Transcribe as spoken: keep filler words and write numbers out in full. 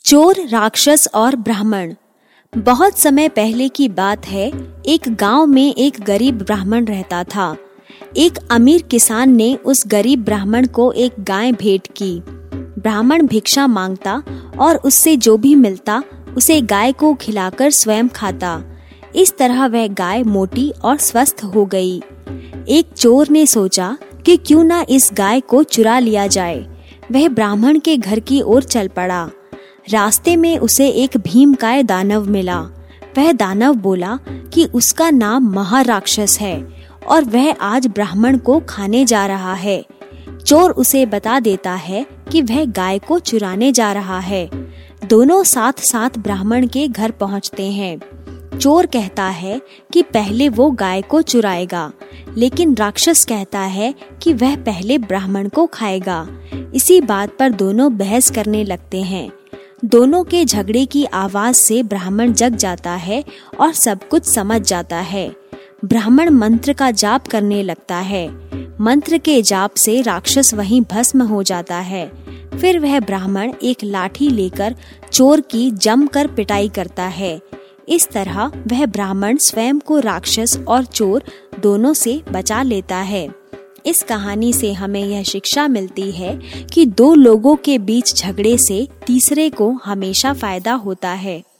चोर, राक्षस और ब्राह्मण। बहुत समय पहले की बात है। एक गांव में एक गरीब ब्राह्मण रहता था। एक अमीर किसान ने उस गरीब ब्राह्मण को एक गाय भेंट की। ब्राह्मण भिक्षा मांगता और उससे जो भी मिलता उसे गाय को खिलाकर स्वयं खाता। इस तरह वह गाय मोटी और स्वस्थ हो गई। एक चोर ने सोचा कि क्यों ना इस गाय को चुरा लिया जाए। वह ब्राह्मण के घर की ओर चल पड़ा। रास्ते में उसे एक भीमकाय दानव मिला। वह दानव बोला कि उसका नाम महाराक्षस है और वह आज ब्राह्मण को खाने जा रहा है। चोर उसे बता देता है कि वह गाय को चुराने जा रहा है। दोनों साथ साथ ब्राह्मण के घर पहुंचते हैं। चोर कहता है कि पहले वो गाय को चुराएगा, लेकिन राक्षस कहता है कि वह पहले ब्राह्मण को खाएगा। इसी बात पर दोनों बहस करने लगते हैं। दोनों के झगड़े की आवाज से ब्राह्मण जग जाता है और सब कुछ समझ जाता है। ब्राह्मण मंत्र का जाप करने लगता है। मंत्र के जाप से राक्षस वहीं भस्म हो जाता है। फिर वह ब्राह्मण एक लाठी लेकर चोर की जमकर पिटाई करता है। इस तरह वह ब्राह्मण स्वयं को राक्षस और चोर दोनों से बचा लेता है। इस कहानी से हमें यह शिक्षा मिलती है कि दो लोगों के बीच झगड़े से तीसरे को हमेशा फायदा होता है।